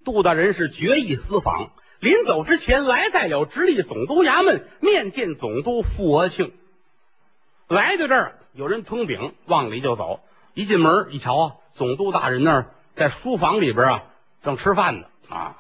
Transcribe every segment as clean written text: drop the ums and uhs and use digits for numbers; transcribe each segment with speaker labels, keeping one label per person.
Speaker 1: 杜大人是决意私访，临走之前来在了直隶总督衙门，面见总督傅额庆。来到这儿，有人通禀，往里就走。一进门一瞧啊，总督大人那儿在书房里边啊，正吃饭呢啊。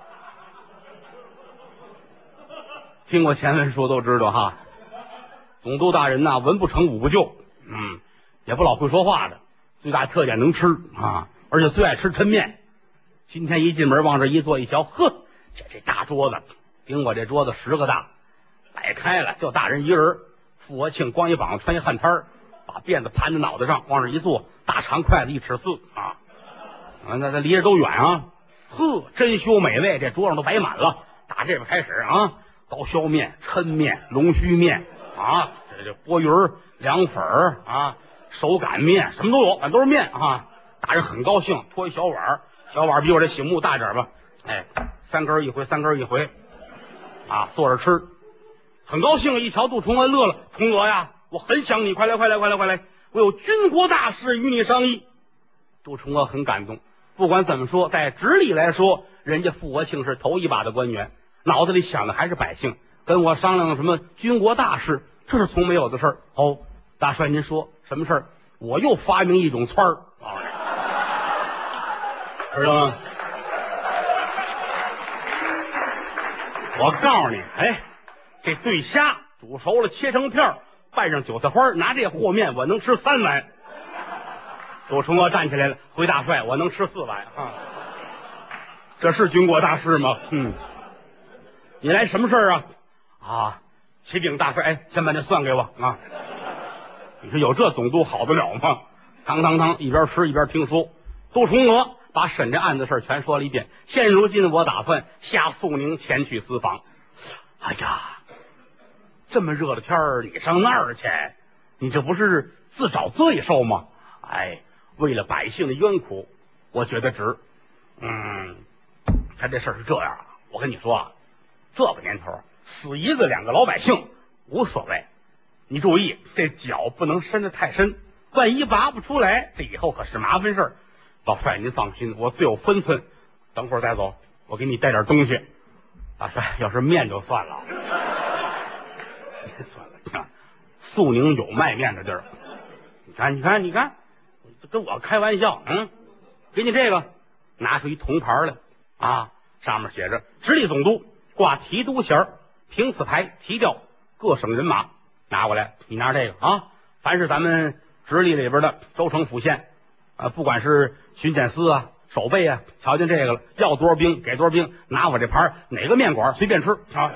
Speaker 1: 听过前文书都知道哈，总督大人呐，文不成武不就，也不老会说话的，最大特点能吃啊，而且最爱吃抻面。今天一进门往这一坐一瞧，呵，这大桌子顶我这桌子10个大，摆开了就大人一人。傅额庆光一膀穿一汗衫，把辫子盘在脑袋上，往这一坐，大长筷子1尺4啊，那离着都远啊，呵，珍馐美味，这桌上都摆满了。打这边开始啊，刀削面、抻面、龙须面啊，这拨鱼、凉粉啊，手擀面，什么都有，反正都是面啊。大人很高兴，托一小碗，小碗比我这醒目大点吧，哎，3根一回，3根一回啊，坐着吃。很高兴，一瞧杜崇恩乐了，崇娥呀，我很想你，快来，我有军国大事与你商议。杜崇娥很感动，不管怎么说，在直隶来说，人家傅额庆是头一把的官员，脑子里想的还是百姓，跟我商量什么军国大事，这是从没有的事儿。哦，大帅您说什么事儿？我又发明一种汆儿，知道吗？我告诉你，哎，这对虾煮熟了，切成片，拌上韭菜花，拿这和面，我能吃3碗。杜崇娥站起来了，回大帅，我能吃4碗啊！这是军国大事吗？你来什么事儿啊？啊，启禀大帅，哎，先把那蒜给我啊！你说有这总督好得了吗？当，一边吃一边听说。杜崇娥把审这案子事全说了一遍。现如今我打算下肃宁前去私访。哎呀，这么热的天儿，你上那儿去，你这不是自找罪受吗？哎，为了百姓的冤苦，我觉得值。他这事儿是这样啊，我跟你说啊，这个年头死1个2个老百姓无所谓，你注意这脚不能伸得太深，万一拔不出来，这以后可是麻烦事儿。老帅您放心，我自有分寸，等会儿再走，我给你带点东西。大帅，要是面就算了，算了，肃宁有卖面的地儿。你看，跟我开玩笑，给你这个，拿出一铜牌来啊，上面写着直隶总督，挂提督衔，凭此牌提调各省人马。拿过来，你拿这个啊，凡是咱们直隶里边的州城府县不管是巡检司啊、守备啊，瞧见这个了，要多少兵给多少兵，拿我这牌，哪个面馆随便吃啊！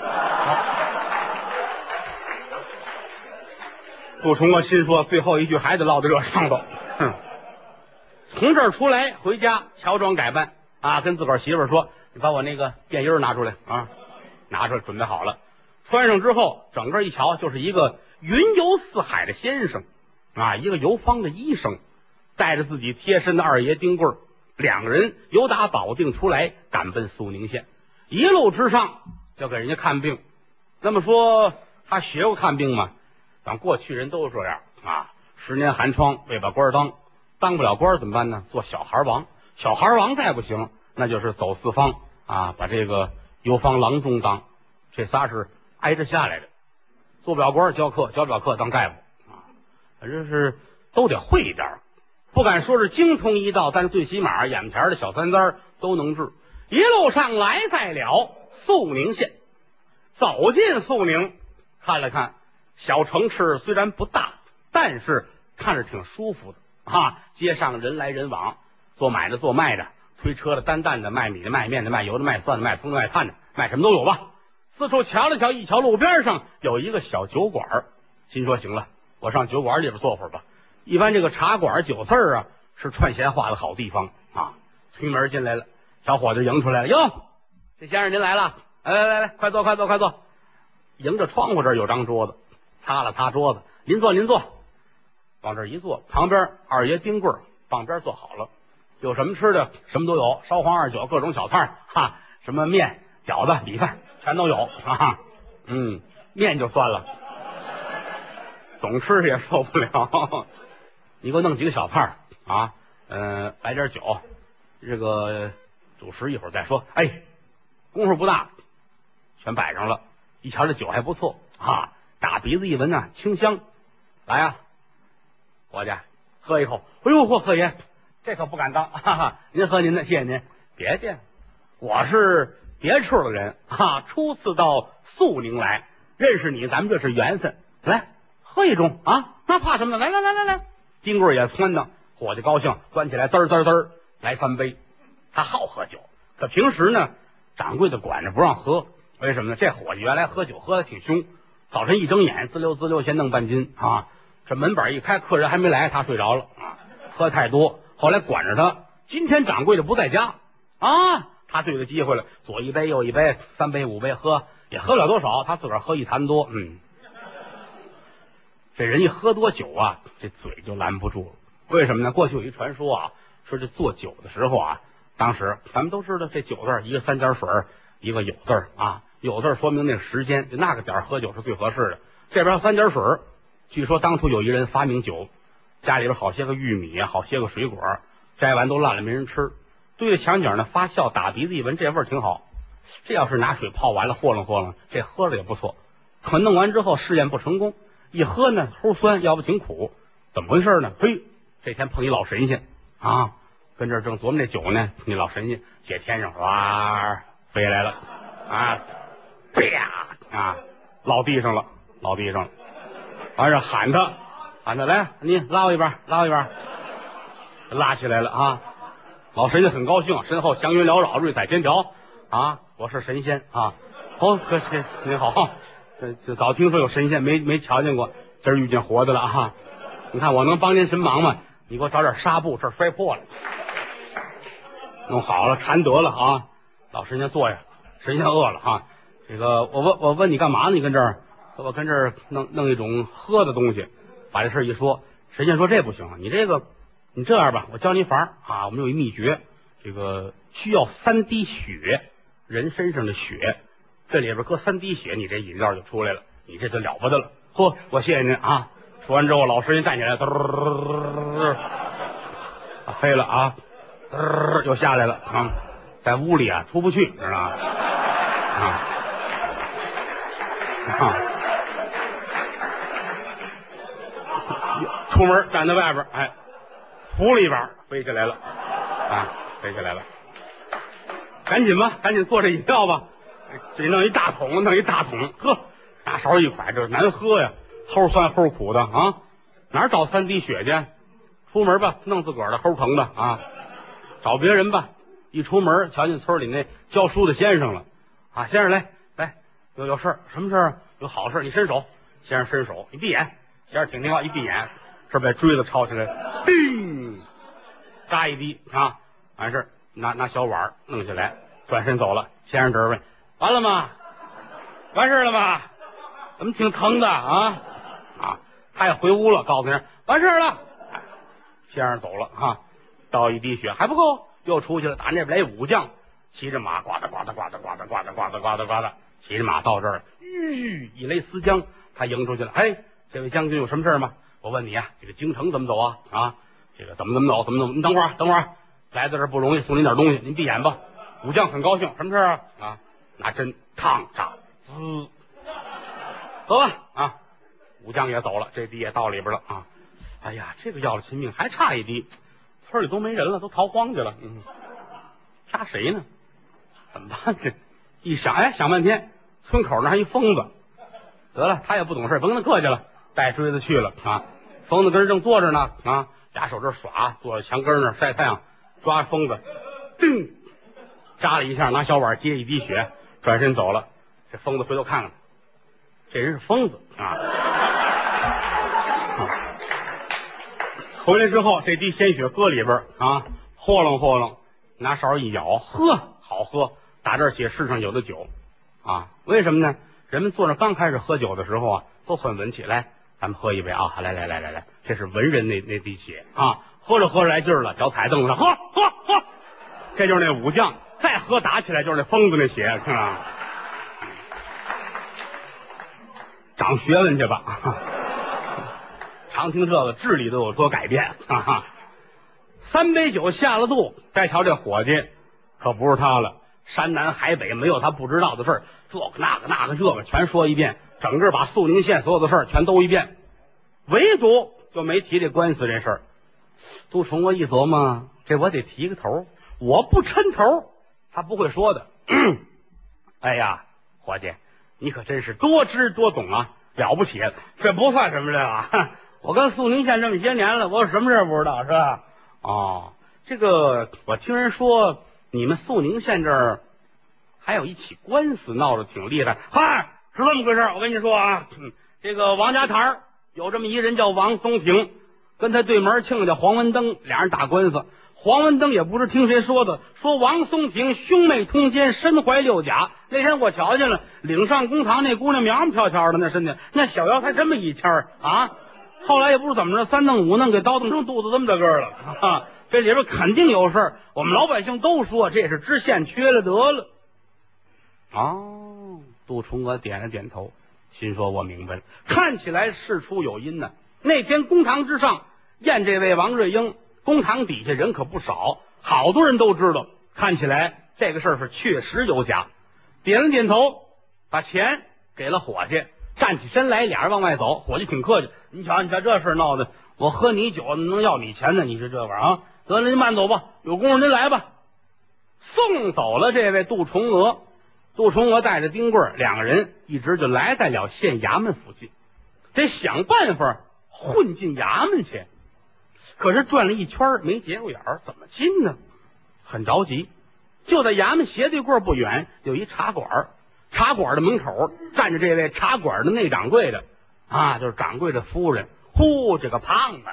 Speaker 1: 杜崇娥心说，最后一句还得落在这上头。从这儿出来回家乔装改扮啊，跟自个儿媳妇说：“你把我那个便衣拿出来啊！”拿出来，准备好了，穿上之后，整个一瞧就是一个云游四海的先生啊，一个游方的医生，带着自己贴身的二爷丁贵，2个人由打保定出来，赶奔肃宁县。一路之上就给人家看病。那么说他学过看病吗？咱过去人都是这样啊，10年寒窗未把官当不了官怎么办呢？做小孩王，小孩王再不行，那就是走四方啊，把这个游方郎中当。这仨是挨着下来的，做不了官教课，教不了课当大夫啊，反正是都得会一点，不敢说是精通医道，但是最起码眼前的小三灾都能治。一路上来在了肃宁县，走进肃宁，看了看小城市，虽然不大，但是看着挺舒服的啊。街上人来人往，做买的做卖的，推车的担担的，卖米的卖面的，卖油的卖蒜的，卖葱的卖炭的，卖什么都有吧。四处瞧了瞧，一瞧路边上有一个小酒馆，心说行了，我上酒馆里边坐会儿吧。一般这个茶馆酒肆啊是串闲话的好地方啊。推门进来了，小伙子迎出来了，哟，这先生您来了，来，快坐。迎着窗户这儿有张桌子，擦了擦桌子，您坐。往这一坐，旁边二爷丁贵旁边坐好了，有什么吃的什么都有，烧黄二酒各种小菜哈，什么面饺子米饭全都有啊。面就算了，总吃也受不了。你给我弄几个小菜啊，来点酒，这个主食一会儿再说。哎，功夫不大，全摆上了。一瞧这酒还不错啊，打鼻子一闻呢，清香。来呀，伙计，喝一口。哎呦嚯，贺爷，这可不敢当，哈哈，您喝您的，谢谢您。别介，我是别处的人啊，初次到肃宁来，认识你，咱们这是缘分。来，喝一盅啊，那怕什么呢？来来来来来，丁棍也撺掇，伙计高兴，端起来滋儿滋儿滋儿来3杯。他好喝酒，可平时呢，掌柜的管着不让喝。为什么呢？这伙计原来喝酒喝的挺凶，早晨一睁眼滋溜滋溜先弄半斤啊，这门板一开，客人还没来，他睡着了啊，喝太多。后来管着他，今天掌柜的不在家啊，他对着机会了，左一杯右一杯，3杯5杯喝，也喝不了多少，他自个儿喝一坛多。这人一喝多酒啊，这嘴就拦不住了。为什么呢？过去有一传说啊，说这做酒的时候啊，当时咱们都知道这酒字一个3点水，一个有字啊，有字说明那个时间，就那个点喝酒是最合适的。这边3点水，据说当初有一人发明酒，家里边好些个玉米啊，好些个水果，摘完都烂了没人吃，对着墙角呢发酵，打鼻子一闻，这味儿挺好。这要是拿水泡完了和弄和弄，这喝着也不错。可弄完之后试验不成功，一喝呢齁酸，要不挺苦，怎么回事呢？嘿，这天碰一老神仙啊，跟这儿正琢磨这酒呢，那老神仙解天上哇飞来了啊，啪啊，落地上了，完事喊他来，你拉我一把，拉起来了啊！老神仙很高兴，身后祥云缭绕，瑞彩千条啊！我是神仙啊！可您好，这早听说有神仙，没瞧见过，今儿遇见活的了啊！你看我能帮您什么忙吗？你给我找点纱布，这儿摔破了，弄好了缠得了啊！老神仙坐下，神仙饿了啊！这个我问你干嘛呢？你跟这儿，我跟这儿弄一种喝的东西，把这事一说，神仙说这不行，你这样吧，我教你法啊，我们有一秘诀，这个需要3滴血，人身上的血，这里边搁3滴血，你这饮料就出来了，你这就了不得了。嚯，我谢谢您啊！说完之后，老神仙站起来，飞了啊，又下来了啊，在屋里啊出不去，知道吗？出门站在外边，哎，扶了一把，飞起来了，赶紧吧，赶紧做这饮料吧，这弄一大桶，呵，大勺一蒯，这难喝呀，齁酸齁苦的啊，哪找3滴血去？出门吧，弄自个儿的齁疼的啊，找别人吧。一出门，瞧见村里那教书的先生了啊，先生来，有事儿，什么事儿？有好事，你伸手。先生伸手，你闭眼。先生挺听话，一闭眼，这把锥子抄起来，叮，扎一滴啊，完事拿小碗弄下来，转身走了。先生这儿问：完了吗？完事了吗？怎么挺疼的啊？他也回屋了，告诉人完事了。先生走了啊，倒一滴血还不够，又出去了，打那边来武将，骑着马，呱嗒呱嗒呱嗒呱嗒呱嗒呱嗒呱嗒呱嗒，骑着马到这儿，一勒丝缰，他迎出去了。哎，这位将军有什么事吗？我问你啊，这个京城怎么走啊？这个怎么走？你等会儿，来到这儿不容易，送您点东西，您闭眼吧。武将很高兴，什么事啊？拿针烫扎，滋，走吧啊！武将也走了，这滴也到里边了啊！哎呀，这个要了亲命，还差一滴，村里都没人了，都逃荒去了。杀谁呢？怎么办呢？一想，想半天，村口那还一疯子。得了，他也不懂事，甭跟他客气了，带锥子去了啊！疯子跟人正坐着呢啊，俩手这耍，坐在墙根那儿晒太阳，抓疯子，叮，扎了一下，拿小碗接一滴血，转身走了。这疯子回头看看，这人是疯子啊！回来之后，这滴鲜血搁里边啊，和弄，拿勺一舀，喝，好喝。打这儿起世上有的酒啊，为什么呢？人们坐那刚开始喝酒的时候啊，都很文气。来，咱们喝一杯啊！来，这是文人那滴血啊！喝着来劲儿了，脚踩凳子上，喝，这就是那武将。再喝打起来就是那疯子那血，是吧？长学问去吧。常听这个，智力都有所改变。3杯酒下了肚，再瞧这伙计可不是他了。山南海北没有他不知道的事儿，这个那个这个全说一遍，整个把肃宁县所有的事儿全都一遍，唯独就没提这官司这事儿。杜重我一琢磨，这我得提个头，我不抻头他不会说的。哎呀，伙计，你可真是多知多懂啊，了不起了！这不算什么这个，我跟肃宁县这么些年了，我有什么事不知道是吧？哦，这个我听人说你们肃宁县这儿还有一起官司闹得挺厉害。嗨，是这么回事，我跟你说啊，这个王家台有这么一人叫王松亭，跟他对门亲家黄文登俩人打官司。黄文登也不是听谁说的，说王松亭兄妹通奸，身怀六甲。那天我瞧见了，岭上公堂那姑娘苗苗飘飘的，那身体那小腰才这么一签啊！后来也不知怎么着，三弄五弄给倒腾成肚子这么大个了啊！这里边肯定有事儿，我们老百姓都说这是知县缺了德了。哦，杜重娥点了点头，心说我明白了，看起来事出有因呢。那天公堂之上验这位王瑞英，公堂底下人可不少，好多人都知道，看起来这个事儿是确实有假。点了点头，把钱给了伙计，站起身来，俩人往外走。伙计挺客气，你瞧这事闹的，我喝你酒能要你钱呢？你是这玩意儿啊？得了，您慢走吧，有功夫您来吧。送走了这位杜重娥，杜重娥带着丁贵两个人一直就来在了县衙门附近，得想办法混进衙门去。可是转了一圈没节骨眼儿，怎么进呢？很着急。就在衙门斜对过不远有一茶馆，茶馆的门口站着这位茶馆的内掌柜的啊，就是掌柜的夫人。呼，这个胖子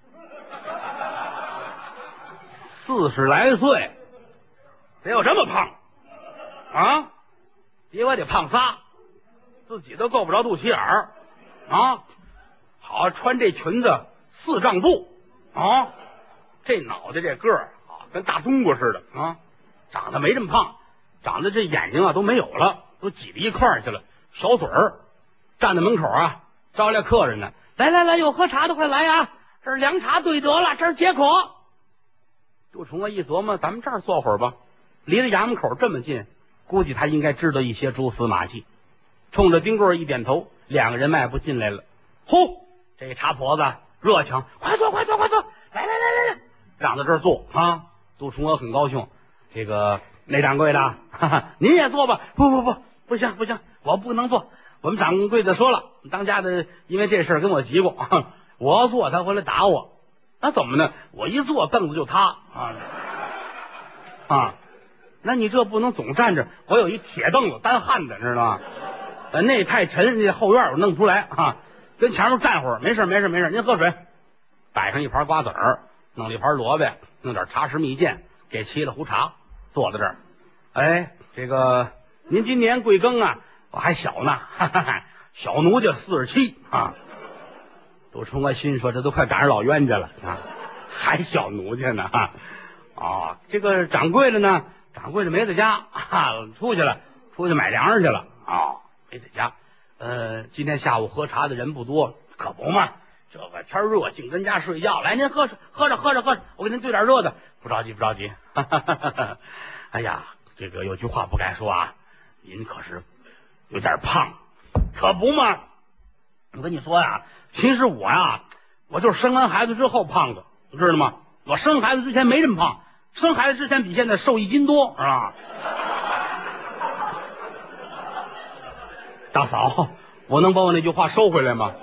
Speaker 1: 40来岁，得有这么胖啊？比我得胖仨，自己都够不着肚脐眼儿啊！好，穿这裙子4丈布啊，这脑袋这个儿啊，跟大冬瓜似的啊，长得没这么胖，长得这眼睛啊都没有了，都挤在一块儿去了，小嘴儿站在门口啊，招来客人呢，来，有喝茶的快来啊，这儿凉茶对得了，这儿解渴。杜重娥一琢磨，咱们这儿坐会儿吧，离着衙门口这么近，估计他应该知道一些蛛丝马迹。冲着丁贵一点头，两个人迈步进来了。呼，这茶婆子热情，快坐，来，让到这儿坐啊！杜重娥很高兴。这个那掌柜的，哈哈，您也坐吧。不行，我不能坐。我们掌柜的说了，当家的因为这事跟我急过，我要坐他回来打我。那怎么呢？我一坐凳子就塌啊！那你这不能总站着，我有一铁凳子单焊的，知道吗？那太沉，那后院我弄不出来啊。跟前面站会儿，没事，您喝水。摆上一盘瓜子儿，弄了一盘萝卜，弄点茶食蜜饯，给沏了壶茶，坐在这儿。哎，这个您今年贵庚啊？我还小呢，小奴家47啊。杜重娥心说，这都快赶上老冤家了啊，还小奴家呢啊！这个掌柜的呢？掌柜的没在家出去买粮食去了啊，没在家。今天下午喝茶的人不多，可不嘛，这个天热，净跟家睡觉。来，您喝着，我给您兑点热的。不着急。哎呀，这个有句话不该说啊，您可是有点胖，可不嘛。我跟你说呀，其实我就是生完孩子之后胖的，你知道吗？我生孩子之前没这么胖，生孩子之前比现在瘦1斤多，是吧？大嫂，我能把我那句话收回来吗？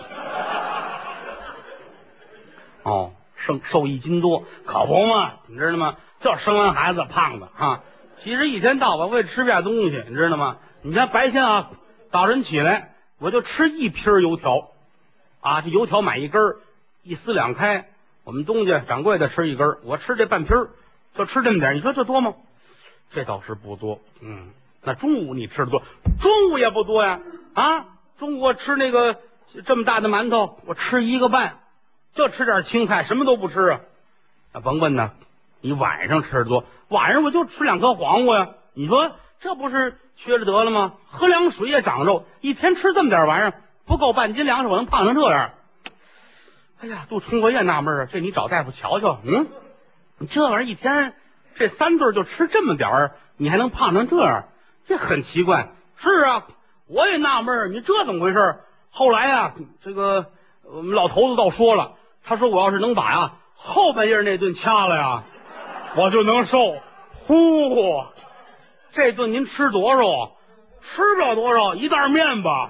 Speaker 1: 哦，瘦1斤多，可不嘛，你知道吗？就是生完孩子胖的啊。其实一天到晚我也吃不下东西，你知道吗？你看白天啊，早晨起来我就吃1瓶油条啊，这油条买1根，1撕2开，我们东家掌柜的吃1根，我吃这半瓶，就吃这么点，你说这多吗？这倒是不多。那中午你吃的多？中午也不多呀啊！中午我吃那个这么大的馒头，我吃1个半，就吃点青菜，什么都不吃啊。那甭问呢，你晚上吃的多，晚上我就吃2颗黄瓜呀。你说这不是缺了德了吗？喝凉水也长肉，一天吃这么点玩意儿，不够半斤粮食，我能胖成这样？哎呀，杜重娥也纳闷啊，这你找大夫瞧瞧。你这玩意儿一天这3顿就吃这么点儿，你还能胖成这样，这很奇怪。是啊，我也纳闷，你这怎么回事？后来啊，这个我们老头子倒说了，他说我要是能把后半夜那顿掐了呀，我就能瘦。呼，这顿您吃多少？吃不了多少，一袋面吧。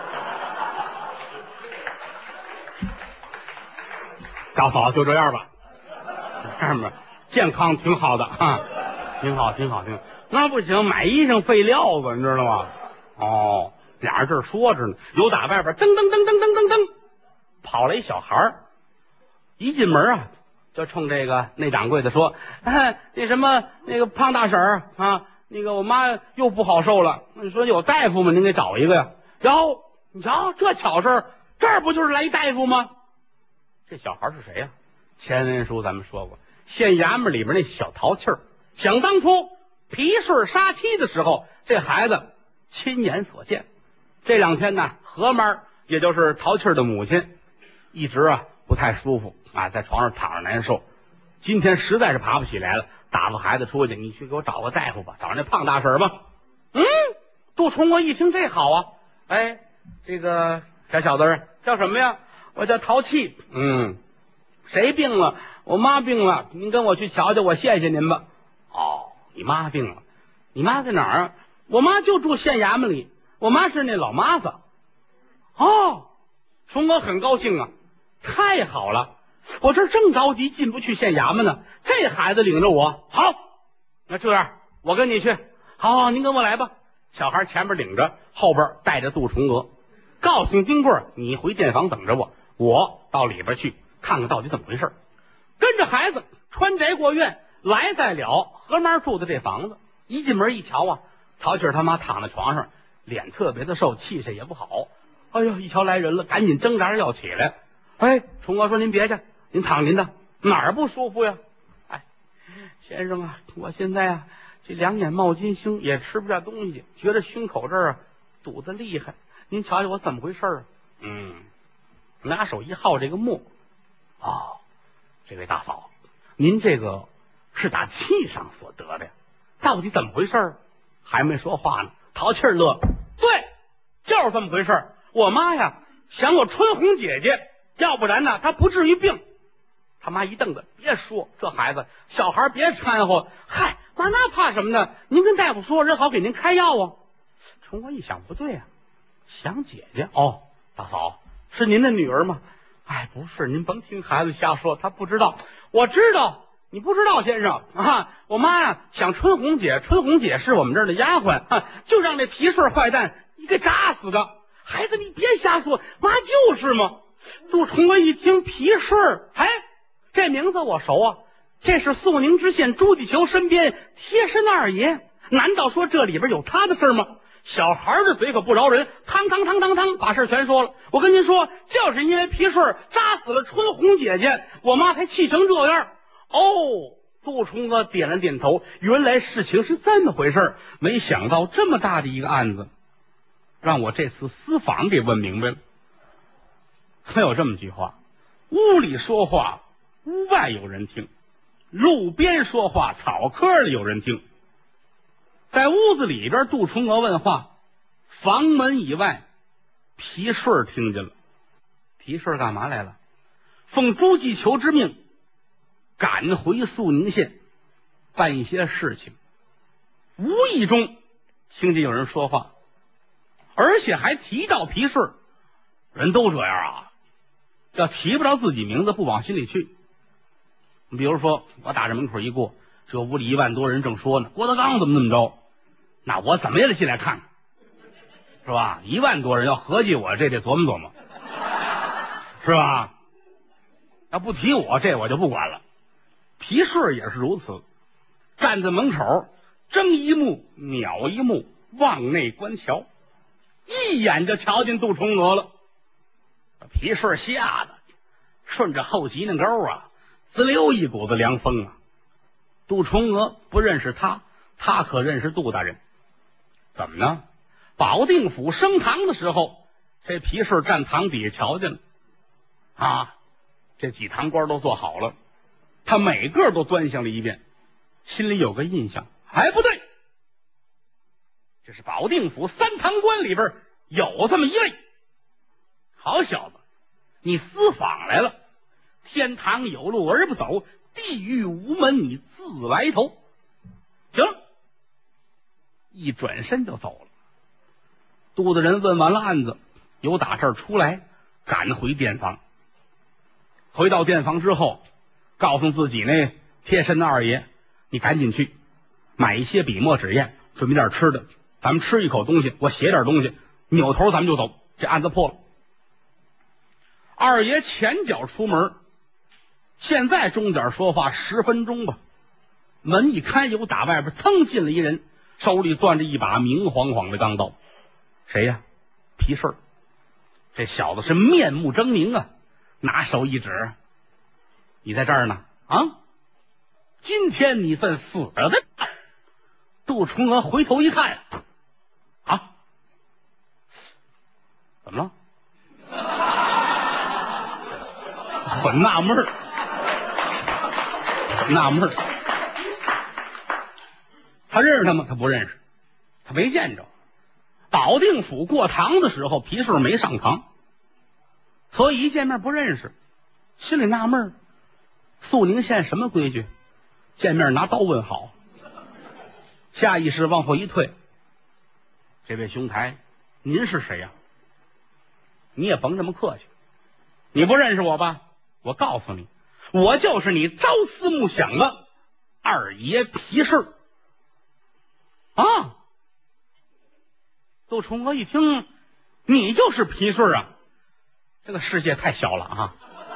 Speaker 1: 大嫂就这样吧，这样吧，健康挺好的啊，挺好。那不行，买衣裳费料子，你知道吗？哦，俩人这说着呢，有打外边噔噔噔噔噔噔噔跑了一小孩儿，一进门啊，就冲这个内掌柜的说：“那什么，那个胖大婶儿啊，那个我妈又不好受了。你说有大夫吗？您给找一个呀。”有，你瞧这巧事儿，这儿不就是来一大夫吗？这小孩是谁呀？前文书咱们说过，县衙门里边那小淘气儿。想当初皮顺杀妻的时候，这孩子亲眼所见。这2天呢，何妈也就是淘气儿的母亲，一直不太舒服啊，在床上躺着难受。今天实在是爬不起来了，打发孩子出去，你去给我找个大夫吧，找那胖大婶吧。杜冲我一听这好啊，哎，这个小小子叫什么呀？我叫淘气。谁病了？我妈病了，您跟我去瞧瞧，我谢谢您吧。哦，你妈病了，你妈在哪儿啊？我妈就住县衙门里，我妈是那老妈子。哦，冲我很高兴啊，太好了，我这正着急进不去县衙门呢，这孩子领着我，好，那这样我跟你去。好，您跟我来吧。小孩前面领着，后边带着杜重娥，告诉丁贵你回店房等着我，我到里边去看看到底怎么回事。跟着孩子穿宅过院，来在了何妈住的这房子。一进门一瞧啊，淘气儿他妈躺在床上，脸特别的瘦，气色也不好。哎呦，一瞧来人了，赶紧挣扎着要起来。哎，重娥说：“您别去，您躺您的，哪儿不舒服呀？”哎，先生啊，我现在这2眼冒金星，也吃不下东西，觉得胸口这儿堵得厉害。您瞧瞧我怎么回事啊？拿手一耗这个墨。哦，这位大嫂，您这个是打气上所得的呀？到底怎么回事？还没说话呢，淘气儿乐。对，就是这么回事。我妈呀，想我春红姐姐，要不然呢，她不至于病。他妈一瞪子，别说这孩子，小孩别掺和。嗨，妈那怕什么呢？您跟大夫说，人好给您开药啊。冲我一想，不对啊，想姐姐。哦，大嫂，是您的女儿吗？哎，不是，您甭听孩子瞎说，他不知道。我知道，你不知道，先生啊。我妈呀，想春红姐，春红姐是我们这儿的丫鬟就让那皮顺坏蛋你给扎死的。孩子，你别瞎说，妈就是嘛。杜重娥一听皮顺，哎，这名字我熟啊，这是肃宁知县朱继求身边贴身二爷，难道说这里边有他的事吗？小孩的嘴可不饶人，汤把事全说了。我跟您说，就是因为皮顺扎死了春红姐姐，我妈才气成这样。哦，杜重娥点了点头，原来事情是这么回事，没想到这么大的一个案子，让我这次私访给问明白了。可有这么句话，屋里说话屋外有人听，路边说话草棵里有人听。在屋子里边，杜重娥问话，房门以外，皮顺听见了。皮顺干嘛来了？奉朱继求之命，赶回肃宁县办一些事情。无意中听见有人说话，而且还提到皮顺。人都这样啊，要提不着自己名字不往心里去。比如说我打这门口一过，这屋里1万多人正说呢，郭德纲怎么那么着，那我怎么也得进来看看，是吧？1万多人要合计我，这得琢磨琢磨，是吧？要不提我，这我就不管了。皮顺也是如此，站在门口，睁一目秒一目，往内观瞧，一眼就瞧见杜重娥了。皮顺吓得顺着后脊梁沟滋溜一股子凉风啊！杜重娥不认识他，他可认识杜大人。怎么呢？保定府升堂的时候，这皮顺站堂底下瞧见了啊！这几堂官都做好了，他每个都端详了一遍。 心里有个印象，哎，不对，这是保定府三堂官里边有这么一位好小子，你私访来了，天堂有路而不走，地狱无门你自来投。行了，一转身就走了。杜大人问完了案子，由打这儿出来，赶回店房。回到店房之后，告诉自己那贴身的二爷，你赶紧去买一些笔墨纸砚，准备点吃的，咱们吃一口东西，我写点东西，扭头咱们就走，这案子破了。二爷前脚出门，现在钟点说话10分钟吧，门一开，有打外边噌进了一人，手里攥着一把明晃晃的钢刀。谁呀？皮顺。这小子是面目狰狞啊，拿手一指，你在这儿呢啊？今天你算死了的。杜重娥回头一看，啊，怎么了？很纳闷儿，纳闷儿。他认识他吗？他不认识，他没见着。保定府过堂的时候，皮顺没上堂，所以一见面不认识，心里纳闷儿。肃宁县什么规矩？见面拿刀问好。下意识往后一退，这位兄台，您是谁呀？你也甭这么客气，你不认识我吧？我告诉你，我就是你朝思暮想的二爷皮顺啊！杜重娥一听，你就是皮顺啊，这个世界太小了啊！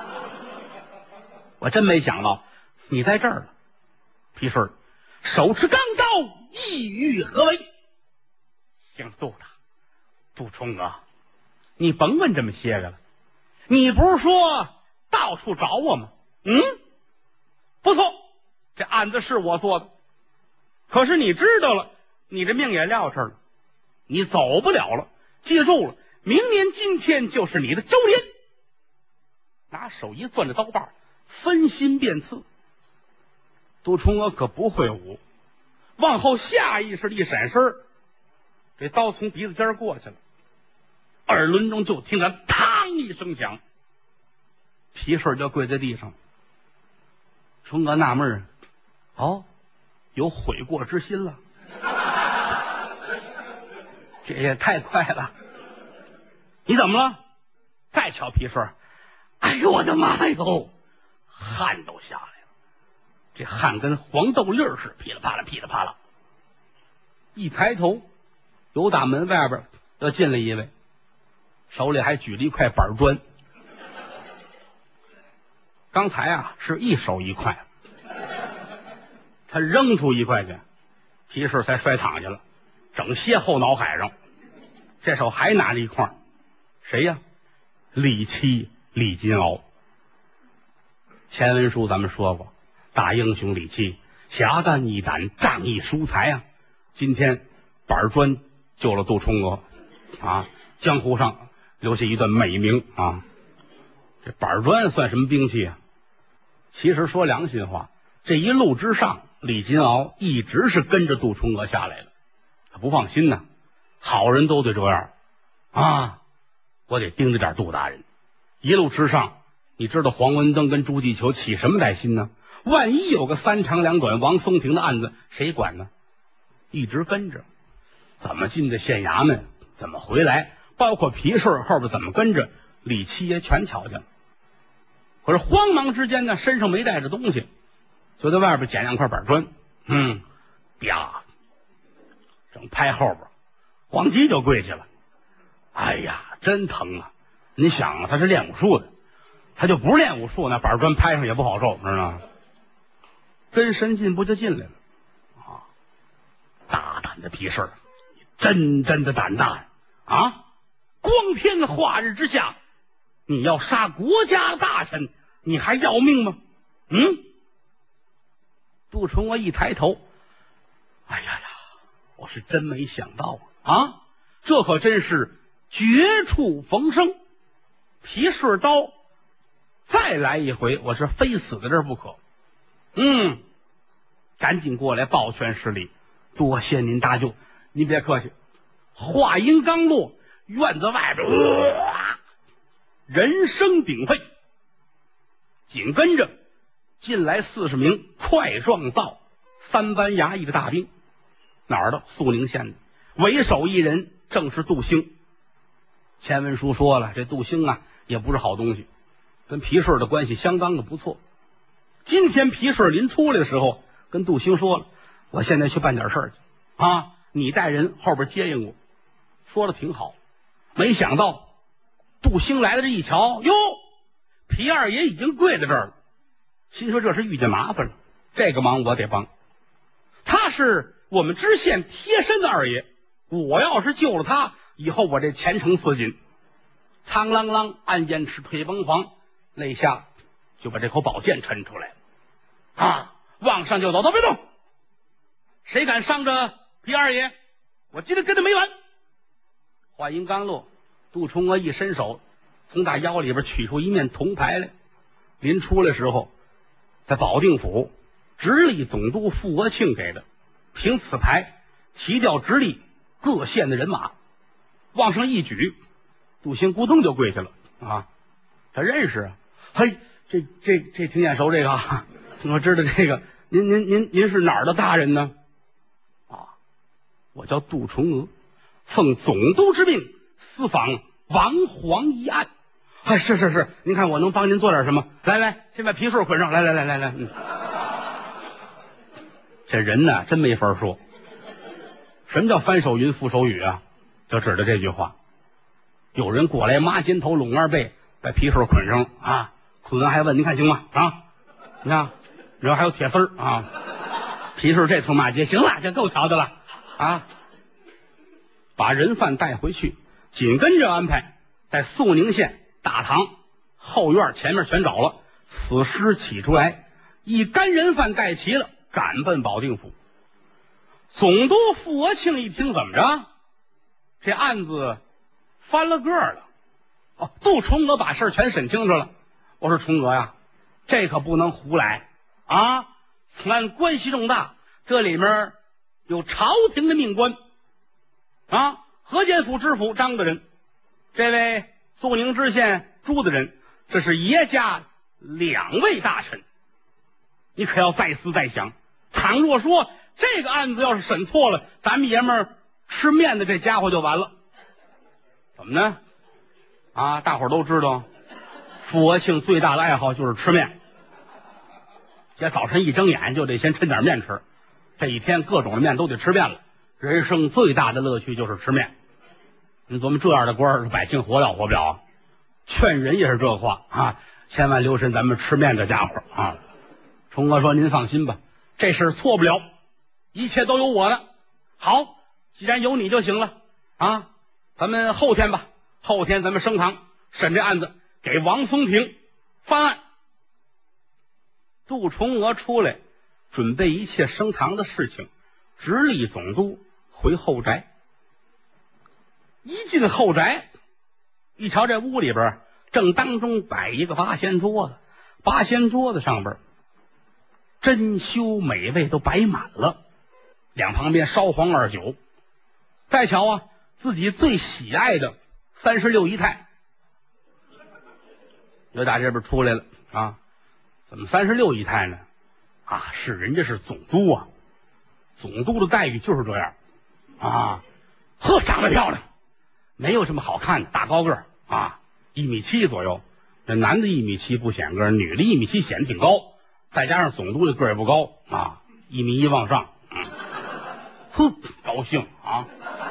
Speaker 1: 我真没想到你在这儿了。皮顺手持钢刀，意欲何为？姓杜的，杜重娥，你甭问这么些个了，你不是说到处找我吗？不错，这案子是我做的，可是你知道了，你这命也撂这儿了，你走不了了。记住了，明年今天就是你的周年。拿手一攥着刀把，分心便刺。杜重娥可不会武，往后下意识的一闪身，这刀从鼻子尖过去了，耳轮中就听得嘡一声响，皮顺就跪在地上。重娥纳闷，哦，有悔过之心了，这也太快了。你怎么了？再瞧皮顺，哎呦我的妈哟，汗都下来了，这汗跟黄豆粒似的，噼里啪啦噼里啪啦。一抬头，由打门外边又进来一位，手里还举了一块板砖。刚才啊是一手一块，他扔出一块去，皮顺才摔躺下了，整歇后脑海上。这手还拿着一块，谁呀？李七李金鳌。前文书咱们说过，大英雄李七侠肝义胆，仗义疏财啊。今天板砖救了杜重娥啊，江湖上留下一段美名啊。这板砖算什么兵器啊？其实说良心话，这一路之上，李金鳌一直是跟着杜重娥下来的，他不放心呢。好人都得这样啊，我得盯着点杜大人。一路之上，你知道黄文登跟朱继求起什么歹心呢？万一有个3长2短王松亭的案子，谁管呢？一直跟着，怎么进的县衙门，怎么回来，包括皮顺后边怎么跟着，李七爷全瞧见了。可是慌忙之间呢，身上没带着东西，就在外边捡2块板砖，啪，正拍后边，咣叽就跪下了。哎呀，真疼啊！你想啊，他是练武术的，他就不是练武术，那板砖拍上也不好受，知道吗？跟神进不就进来了啊！大胆的皮顺，真的胆大呀！啊，光天化日之下，你要杀国家的大臣，你还要命吗？杜重娥一抬头，哎呀呀，我是真没想到啊！这可真是绝处逢生，皮顺刀再来一回，我是非死在这儿不可。 赶紧过来抱拳施礼，多谢您大舅，您别客气。话音刚落，院子外边人声鼎沸，紧跟着进来40名快壮造3班衙役的大兵，哪儿的？肃宁县的，为首一人正是杜兴。前文书说了，这杜兴啊也不是好东西，跟皮顺的关系相当的不错。今天皮顺临出来的时候，跟杜兴说了，我现在去办点事儿去啊，你带人后边接应我。说的挺好，没想到杜兴来了，这一瞧，哟，皮二爷已经跪在这儿了，心说这是遇见麻烦了，这个忙我得帮。他是我们知县贴身的二爷，我要是救了他，以后我这前程似锦。苍啷啷，暗箭尺，腿崩黄，肋下就把这口宝剑抻出来啊，往上就走，都别动，谁敢伤着皮二爷，我今天跟他没完。话音刚落，杜重娥一伸手，从大腰里边取出一面铜牌来。临出来时候，在保定府直隶总督傅国庆给的，凭此牌提调直隶各县的人马，往上一举，杜兴咕咚就跪下了啊！他认识啊，嘿，这挺眼熟，这个我知道这个，您是哪儿的大人呢？啊，我叫杜重娥，奉总督之命私访王黄一案。哎，是，您看我能帮您做点什么？来，先把皮顺捆上，来，这人呢真没法说。什么叫翻手云覆手雨啊？就指的这句话。有人过来抹肩头拢二背，把皮顺捆上啊，捆完还问您看行吗？啊，你看，然后还有铁丝儿啊，皮顺这通骂街，行了，这够瞧的了啊。把人犯带回去，紧跟着安排在肃宁县大堂后院前面全找了，此时起出来，一干人犯带齐了，赶奔保定府。总督傅国庆一听，怎么着？这案子翻了个了。哦，杜重娥把事全审清楚了。我说重娥呀，这可不能胡来啊！此案关系重大，这里面有朝廷的命官啊，河间府知府张大人，这位肃宁知县朱大人，这是爷家2位大臣，你可要再思再想。倘若说这个案子要是审错了，咱们爷们儿吃面的这家伙就完了。怎么呢？啊，大伙儿都知道，傅国庆最大的爱好就是吃面。这早晨一睁眼就得先抻点面吃，这一天各种的面都得吃遍了。人生最大的乐趣就是吃面。你琢磨这样的官儿，百姓活了活不了啊？劝人也是这话啊，千万留神咱们吃面这家伙啊。重娥说：“您放心吧，这事错不了，一切都有我的。好，既然有你就行了啊。咱们后天吧，后天咱们升堂审这案子，给王松亭翻案。”杜重娥出来准备一切升堂的事情，直隶总督回后宅。一进后宅，一瞧这屋里边正当中摆一个八仙桌子，八仙桌子上边珍馐美味都摆满了，两旁边烧黄二酒。再瞧啊，自己最喜爱的36姨太又打这边出来了啊！怎么36姨太呢？啊，是人家是总督啊，总督的待遇就是这样啊。呵，长得漂亮，没有什么好看的，大高个儿啊，1.7米左右。这男的1.7米不显个，女的1.7米显得挺高，再加上总督的个儿也不高啊，1.1米往上。哼，高兴啊！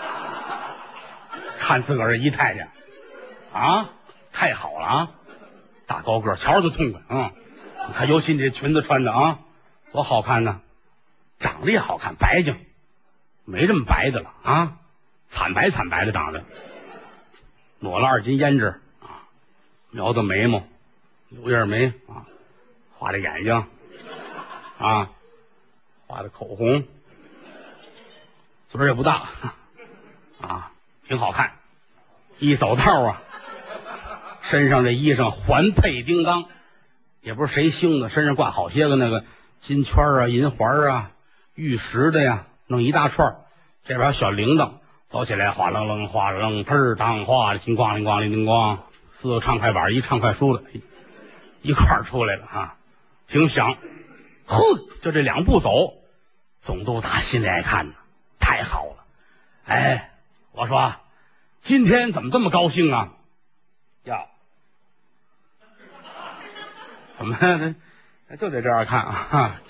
Speaker 1: 看自个儿的姨太太啊，太好了啊！大高个儿，瞧着就痛快。你看，尤其你这裙子穿的啊，多好看呢！长得也好看，白净，没这么白的了啊，惨白的长得，抹了2斤胭脂啊，描的眉毛，柳叶眉啊，画的眼睛啊，画的口红，嘴也不大啊，挺好看。一走道啊，身上这衣裳环佩叮当，也不是谁兴的，身上挂好些个那个金圈啊、银环啊， 玉石的呀，弄一大串，这边小铃铛，走起来哗楞楞哗楞楞，砰当哗的，叮咣铃咣铃叮咣，四个唱快板一唱快书的一块出来了啊，挺响。呵，就这2步走，总督打心里爱看呢，太好了。哎，我说今天怎么这么高兴啊？呀，怎么就得这样看啊？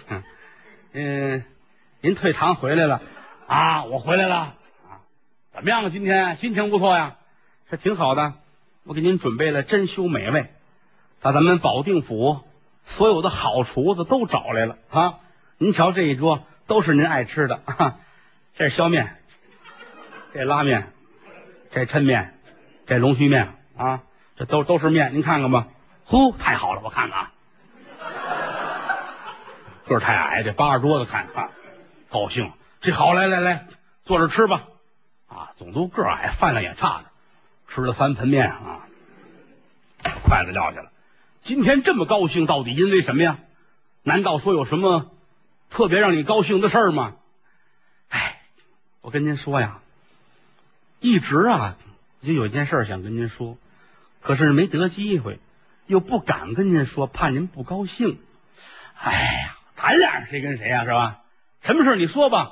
Speaker 1: 您退堂回来了啊？我回来了啊？怎么样啊？今天心情不错呀？这挺好的。我给您准备了珍馐美味，把咱们保定府所有的好厨子都找来了啊！您瞧这一桌都是您爱吃的啊！这是削面，这拉面，这抻面，这龙须面啊，这都是面，您看看吧。呼，太好了，我看看啊，个儿太矮，这扒着桌子看啊，高兴。这好，来，坐着吃吧。啊，总督个儿矮，饭量也差的，吃了3盆面啊，筷子撂下了。今天这么高兴，到底因为什么呀？难道说有什么特别让你高兴的事儿吗？哎，我跟您说呀，一直啊就有一件事想跟您说，可是没得机会，又不敢跟您说，怕您不高兴。哎呀，咱俩谁跟谁呀，是吧？什么事你说吧。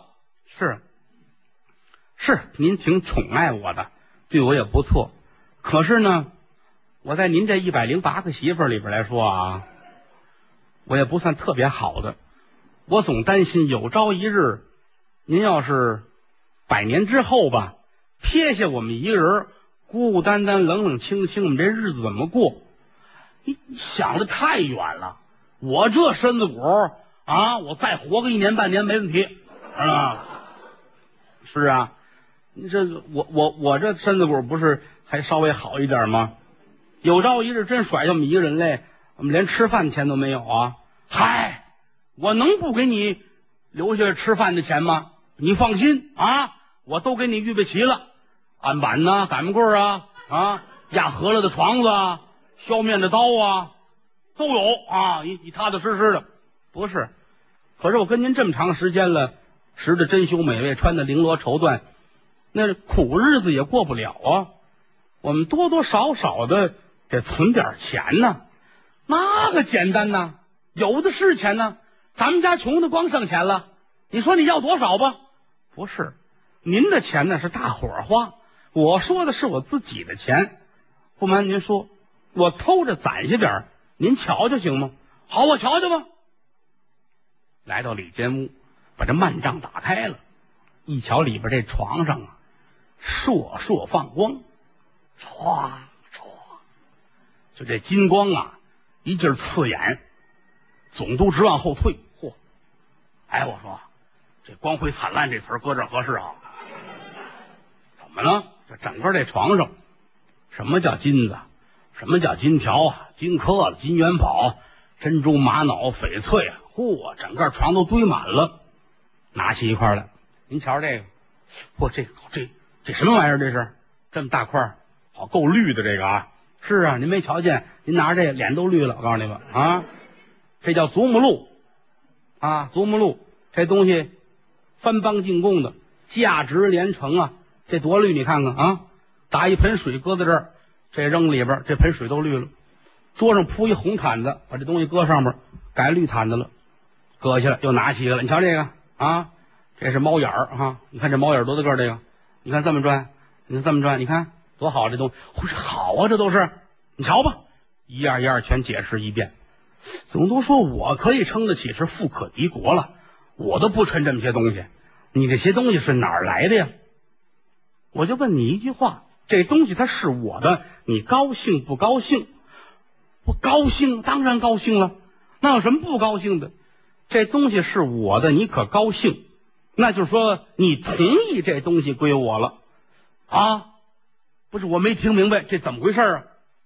Speaker 1: 是，您挺宠爱我的，对我也不错。可是呢，我在您这108个媳妇里边来说啊，我也不算特别好的。我总担心有朝一日，您要是100年之后吧，撇下我们一个人，孤孤单单、冷冷清清，我们这日子怎么过？你想的太远了。我这身子骨啊，我再活个1年半年没问题啊。是啊，你这我这身子骨不是还稍微好一点吗？有朝一日真甩下我们一个人来，我们连吃饭钱都没有啊！嗨，我能不给你留下吃饭的钱吗？你放心啊，我都给你预备齐了，案板呐、擀面棍啊，压饸饹的床子啊，削面的刀啊，都有啊，你踏踏实实的。不是，可是我跟您这么长时间了，吃的珍馐美味，穿的绫罗绸缎，那苦日子也过不了啊。我们多多少少的得存点钱呢，那个简单呐，有的是钱呢。咱们家穷的光剩钱了，你说你要多少吧？不是，您的钱呢是大伙儿花，我说的是我自己的钱。不瞒您说，我偷着攒下点，您瞧瞧行吗？好，我瞧瞧吧。来到里间屋，把这幔帐打开了，一瞧里边这床上啊，烁烁放光，唰唰，就这金光啊，一劲儿刺眼，总督直往后退。嚯！哎，我说这光辉灿烂这词儿搁这儿合适啊？怎么了？这整个这床上，什么叫金子？什么叫金条啊？金刻子、金元宝、珍珠、玛瑙、翡翠啊！嚯，整个床都堆满了。拿起一块来，您瞧这个，嚯，这什么玩意儿？这是这么大块，好够绿的这个啊！是啊，您没瞧见？您拿着这脸都绿了，我告诉你们啊，这叫祖母绿啊，祖母绿这东西番邦进贡的，价值连城啊！这多绿，你看看啊！打一盆水搁在这儿，这扔里边，这盆水都绿了。桌上铺一红毯子，把这东西搁上面，改绿毯子了，搁下来又拿起来了。你瞧这个啊，这是猫眼儿哈！你看这猫眼多大个儿？这个你看这么转，你看这么转，你看多好！这东西好啊，这都是你瞧吧，一样一样全解释一遍。总督说我可以称得起是富可敌国了，我都不抻这么些东西，你这些东西是哪儿来的呀？我就问你一句话，这东西它是我的，你高兴不高兴？不高兴，当然高兴了，那有什么不高兴的？这东西是我的，你可高兴？那就是说你同意这东西归我了啊？不是，我没听明白这怎么回事啊？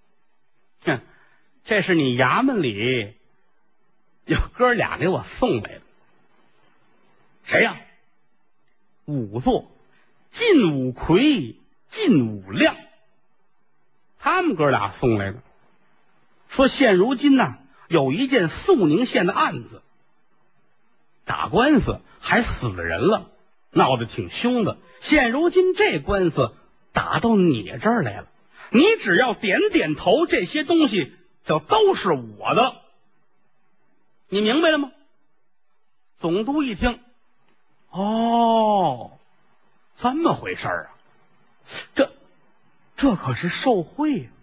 Speaker 1: 这是你衙门里有哥俩给我送来的。谁呀？仵作晋武魁、晋武亮，他们哥俩送来的。说现如今呢，有一件肃宁县的案子， 打官司还死了人了，闹得挺凶的。现如今这官司打到你这儿来了，你只要点点头，这些东西就都是我的，你明白了吗？总督一听，哦，这么回事啊，这可是受贿啊！